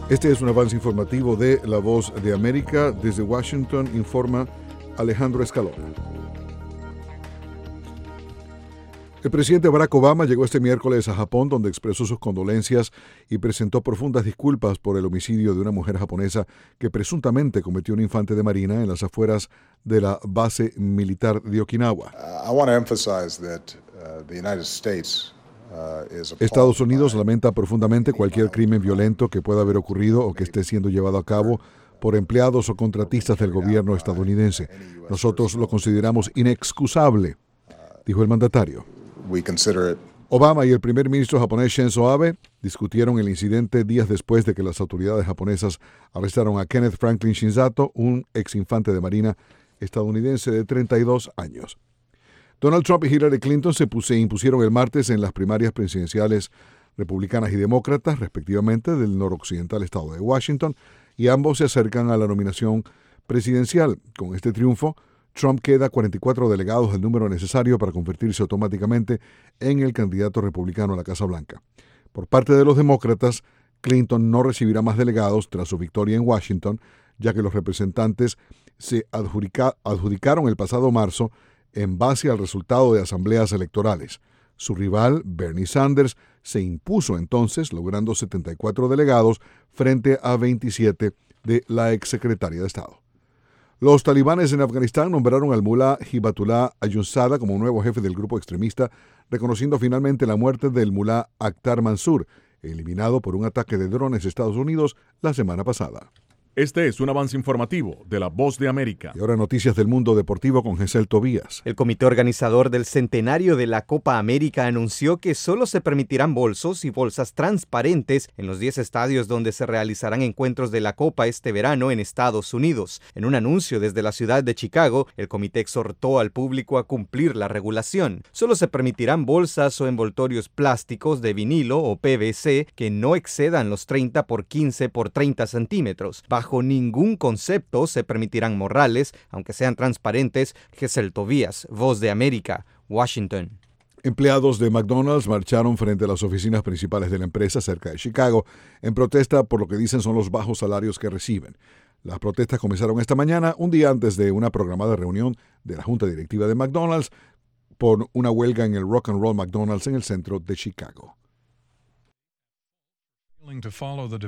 Este es un avance informativo de La Voz de América. Desde Washington informa Alejandro Escalona. El presidente Barack Obama llegó este miércoles a Japón, donde expresó sus condolencias y presentó profundas disculpas por el homicidio de una mujer japonesa que presuntamente cometió un infante de marina en las afueras de la base militar de Okinawa. Estados Unidos lamenta profundamente cualquier crimen violento que pueda haber ocurrido o que esté siendo llevado a cabo por empleados o contratistas del gobierno estadounidense. Nosotros lo consideramos inexcusable, dijo el mandatario. Obama y el primer ministro japonés Shinzo Abe discutieron el incidente días después de que las autoridades japonesas arrestaron a Kenneth Franklin Shinzato, un ex infante de marina estadounidense de 32 años. Donald Trump y Hillary Clinton se impusieron el martes en las primarias presidenciales republicanas y demócratas, respectivamente, del noroccidental estado de Washington, y ambos se acercan a la nominación presidencial. Con este triunfo, Trump queda 44 delegados del número necesario para convertirse automáticamente en el candidato republicano a la Casa Blanca. Por parte de los demócratas, Clinton no recibirá más delegados tras su victoria en Washington, ya que los representantes se adjudicaron el pasado marzo en base al resultado de asambleas electorales. Su rival, Bernie Sanders, se impuso entonces, logrando 74 delegados frente a 27 de la exsecretaria de Estado. Los talibanes en Afganistán nombraron al mulá Hibatullah Ayunzada como nuevo jefe del grupo extremista, reconociendo finalmente la muerte del mulá Akhtar Mansur, eliminado por un ataque de drones de Estados Unidos la semana pasada. Este es un avance informativo de La Voz de América. Y ahora noticias del mundo deportivo con Gesell Tobías. El comité organizador del centenario de la Copa América anunció que solo se permitirán bolsos y bolsas transparentes en los 10 estadios donde se realizarán encuentros de la Copa este verano en Estados Unidos. En un anuncio desde la ciudad de Chicago, el comité exhortó al público a cumplir la regulación. Solo se permitirán bolsas o envoltorios plásticos de vinilo o PVC que no excedan los 30 por 15 por 30 centímetros. Bajo ningún concepto se permitirán morrales, aunque sean transparentes. Gesell Tobías, Voz de América, Washington. Empleados de McDonald's marcharon frente a las oficinas principales de la empresa cerca de Chicago en protesta por lo que dicen son los bajos salarios que reciben. Las protestas comenzaron esta mañana, un día antes de una programada reunión de la Junta Directiva de McDonald's por una huelga en el Rock and Roll McDonald's en el centro de Chicago.